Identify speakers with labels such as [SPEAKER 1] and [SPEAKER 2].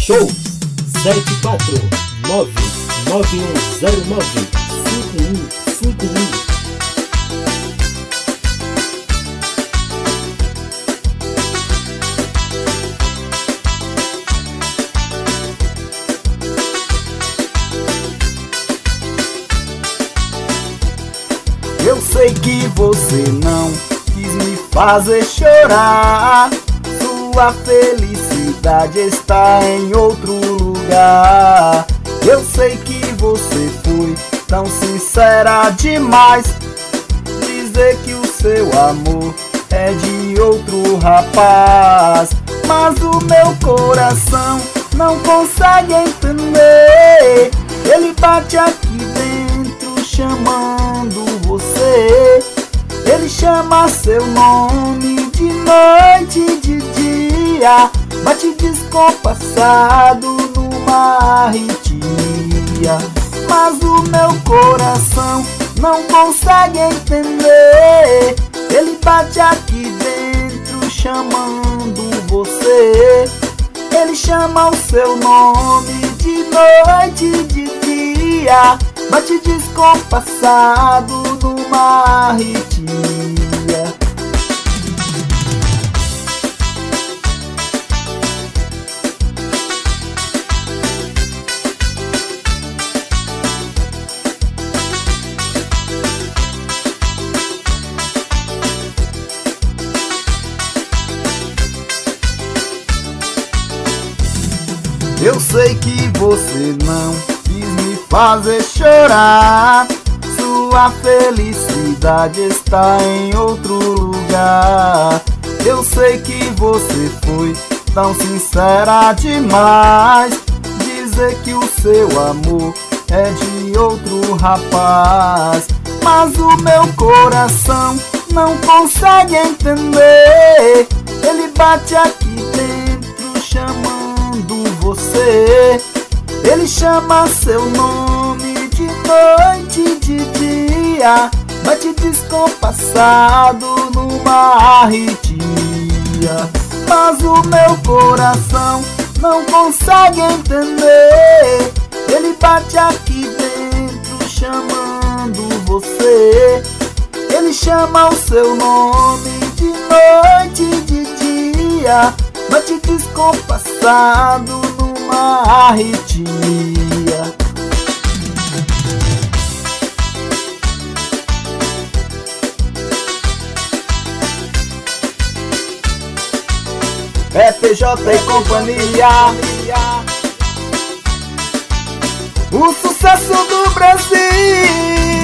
[SPEAKER 1] Shows 749-9109-5151.
[SPEAKER 2] Eu sei que você não quis me fazer chorar. Sua felicidade está em outro lugar. Eu sei que você foi tão sincera demais, dizer que o seu amor é de outro rapaz. Mas o meu coração não consegue entender. Ele bate aqui dentro chamando você. Ele chama seu nome de noite e de dia, bate descompassado numa arritmia. Mas o meu coração não consegue entender. Ele bate aqui dentro chamando você. Ele chama o seu nome de noite e de dia, bate descompassado numa arritmia. Eu sei que você não quis me fazer chorar. Sua felicidade está em outro lugar. Eu sei que você foi tão sincera demais, dizer que o seu amor é de outro rapaz. Mas o meu coração não consegue entender. Ele bate aqui dentro chamando você. Ele chama seu nome de noite e de dia, bate descompassado numa arritmia. Mas o meu coração não consegue entender. Ele bate aqui dentro chamando você. Ele chama o seu nome de noite e de dia, bate descompassado numa arritmia. É PJ e companhia, o sucesso do Brasil.